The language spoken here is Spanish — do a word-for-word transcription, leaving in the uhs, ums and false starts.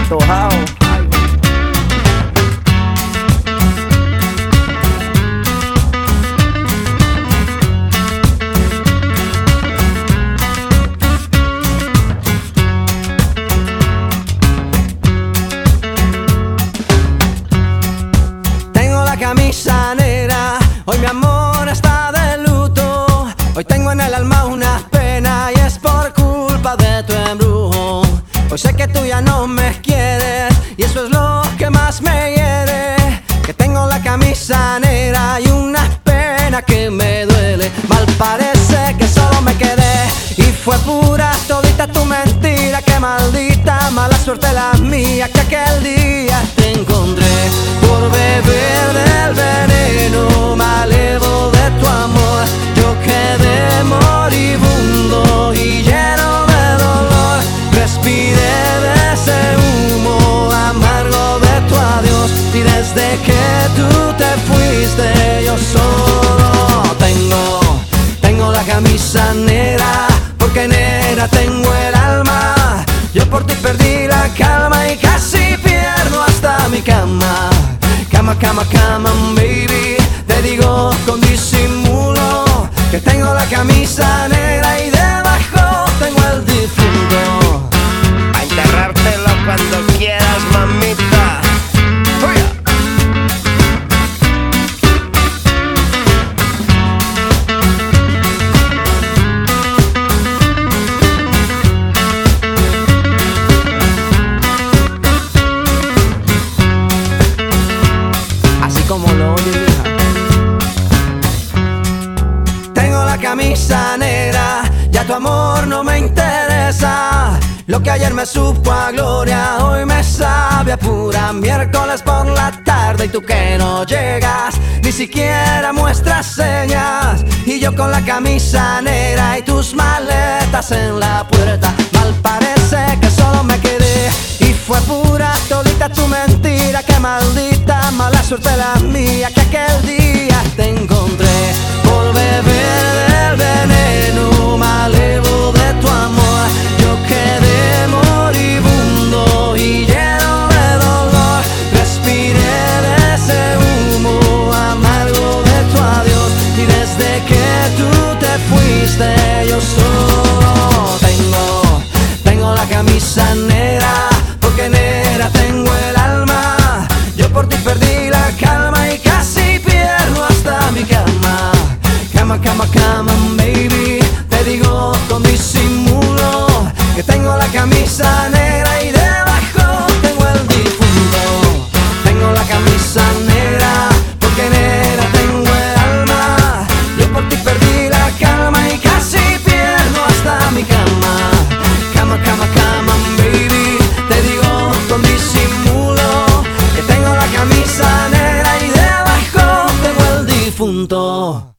antojado. Tengo la camisa negra, hoy mi amor está de luto. Hoy tengo en el alma una pena y es por culpa de tu embrujo. Hoy sé que tú ya no me quieres y eso es lo que más me hiere. Que tengo la camisa negra y una pena que me duele. Mal parece que solo me quedé y fue pura todita tu mentira. Que maldita mala suerte la mía que aquel día te encontré. Por beber del veneno malevo de tu amor, yo quedé moribundo y lleno de dolor. Respiré de ese humo amargo de tu adiós y desde que tú te fuiste yo solo tengo, tengo la camisa negra, porque negra tengo el alma. Yo por ti perdí la calma y casi pierdo hasta mi cama. Cama, cama, cama, baby, te digo con disimulo que tengo la camisa negra y debajo tengo el difunto. A enterrártelo cuando quieras, mamita. ¡Fuera! Así como lo oyes, hija. Tengo la camisa negra, ya tu amor no me interesa. Lo que ayer me supo a gloria, hoy me sabe a pura miércoles por la tarde. Y tú que no llegas, ni siquiera muestras señas. Y yo con la camisa negra y tus maletas en la puerta. Mal parece que solo me quedé y fue pura todita tu mentira. Que maldita mala suerte la mía que aquel día te encontré. Por beber del veneno malevo de tu amor, yo quedé moribundo y lleno de dolor. Respiré de ese humo amargo de tu adiós y desde que tú te fuiste yo solo tengo, tengo la camisa negra, porque negra tengo el alma. Yo por ti perdí la calma y casi pierdo hasta mi cama. Cama, cama, cama, baby, te digo con disimulo que tengo la camisa negra y debajo tengo el difunto. Tengo la camisa negra, porque negra tengo el alma. Yo por ti perdí la calma y casi pierdo hasta mi cama. Cama, cama, cama, baby, te digo con disimulo que tengo la camisa negra y debajo tengo el difunto.